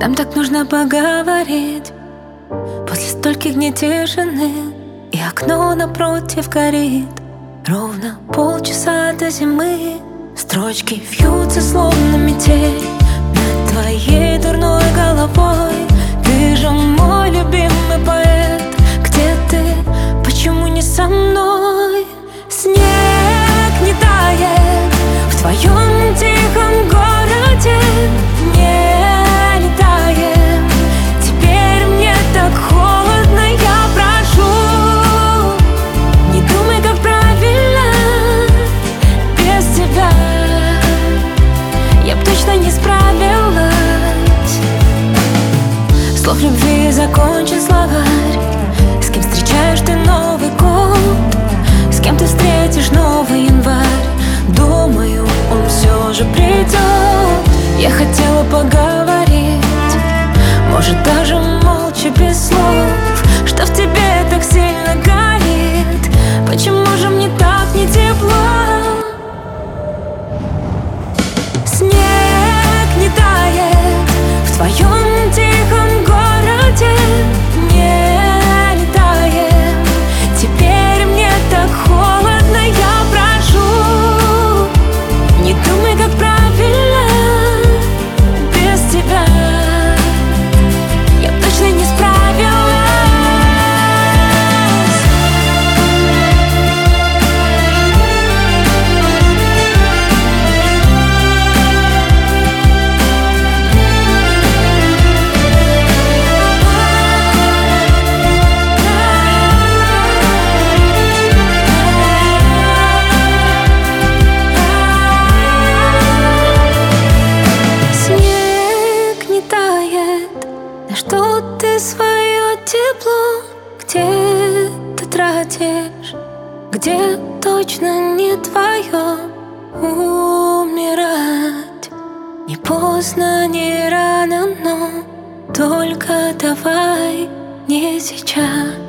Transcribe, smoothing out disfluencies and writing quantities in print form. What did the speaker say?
Нам так нужно поговорить после стольких дней тишины. И окно напротив горит. Ровно полчаса до зимы. Строчки вьются словно метель над твоей дурной головой. Ты же мой любимый поэт. Где ты? Почему не со мной? Снег не тает в твоем тихом городе. Не летаем. Теперь мне так холодно. Я прошу, не думай, как правильно без тебя. Я б точно не справилась. Слов любви закончен словарь. С кем встречаешь ты Новый год? С кем ты встретишь новый январь? Думаю, он все же придет. Я хотела поговорить, может даже молча, без слов. Что в тебе так сильно горит? Почему же мне так не тепло? Снег не тает в твоем тихом городе. Не летаем. Теперь мне так холодно. Я прошу, не думай, как правильно без тебя. Я точно не справилась. Снег не тает. На что ты свое тепло где-то тратишь? Где точно не твое? Умирать не поздно, не рано, но только давай не сейчас.